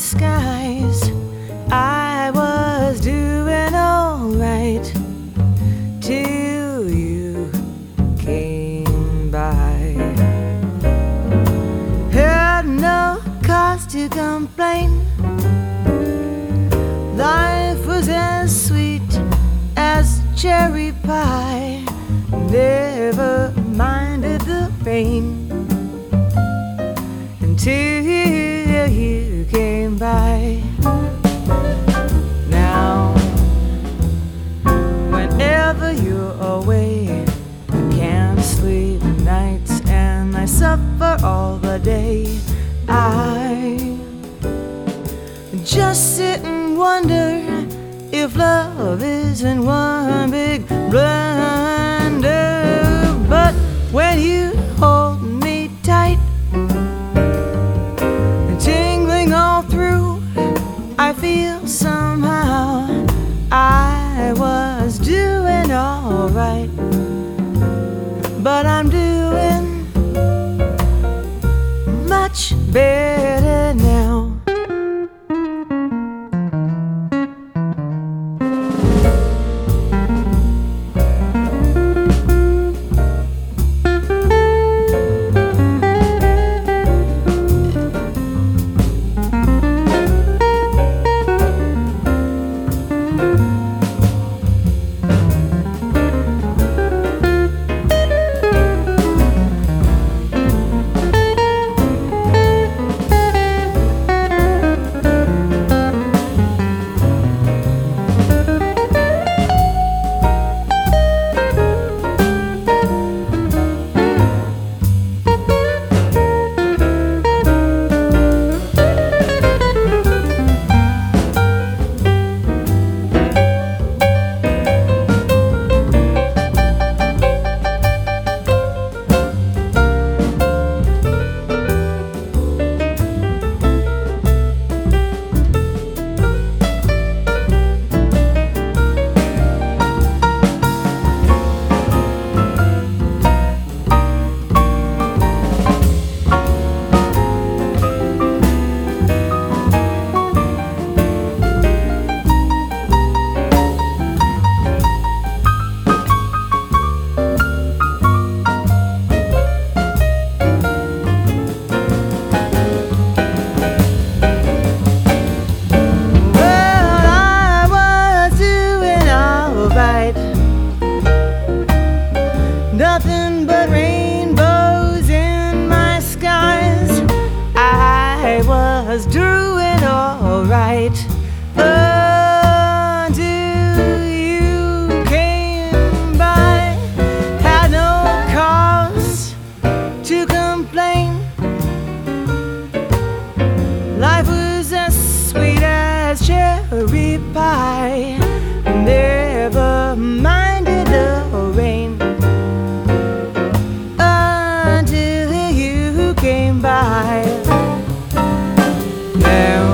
skies. I was doing alright till you came by. Had no cause to complain. Life was as sweet as cherry pie. Never minded the pain until you came by. Now, whenever you're away, I can't sleep nights and I suffer all the day. I just sit and wonder if love isn't one big blunder. But when you hold me tight, tingling all through, I feel somehow I was doing alright, but I'm doing much better now. Nothing but rainbows in my skies. I was doing alright until you came by. Had no cause to complain. Life was as sweet as cherry pie. Never minded the rain came by. Now,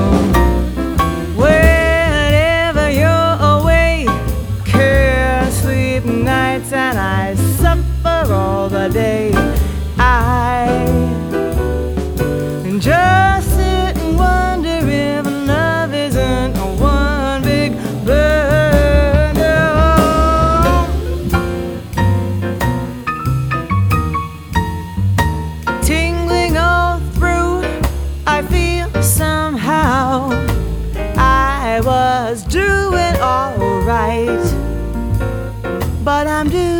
whenever you're away, can't sleep nights and I suffer all the day. I just sit and wonder if love isn't one big blunder. I feel somehow I was doing alright, but I'm doing